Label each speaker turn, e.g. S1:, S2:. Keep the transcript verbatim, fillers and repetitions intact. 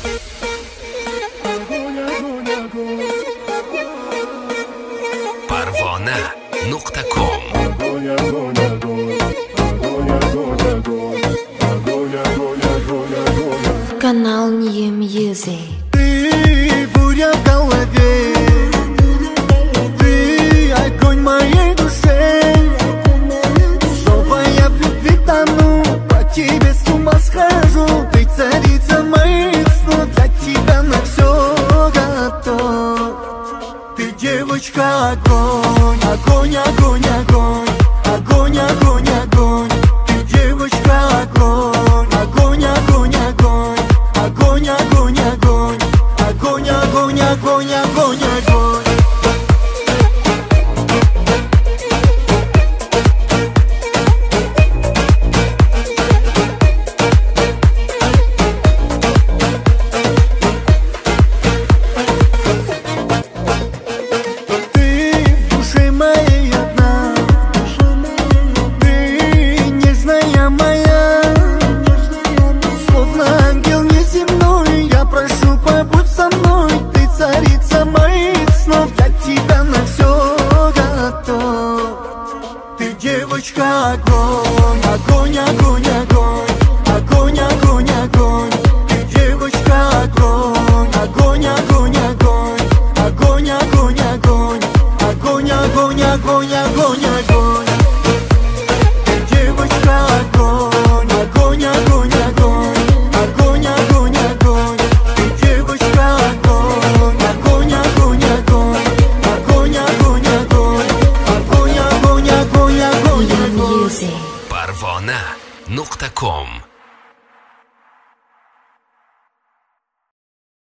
S1: Parvona nuqta com
S2: Канал New Music.
S3: Ты буря в голове, ты огонь моей душе. Снова я в любви тону, по тебе с ума схожу. Ты царица моих снов, для тебя на все готов. Ты девочка огонь, огонь, огонь, огонь, огонь, огонь, огонь. Ты девочка огонь, огонь, огонь, огонь. Огонь, огонь, огонь, огонь, огонь, огонь, огонь, огонь. Ты в душе моей одна, ты нежная моя, словно ангел неземной. Я прошу, побудь со мной. Ты царица моих снов, для тебя на все готов. Ты девочка огонь, огонь, огонь, огонь, огонь, огонь, огонь. Ты девочка огонь, огонь, огонь, огонь, огонь, огонь, огонь, огонь, огонь, огонь, огонь, огонь.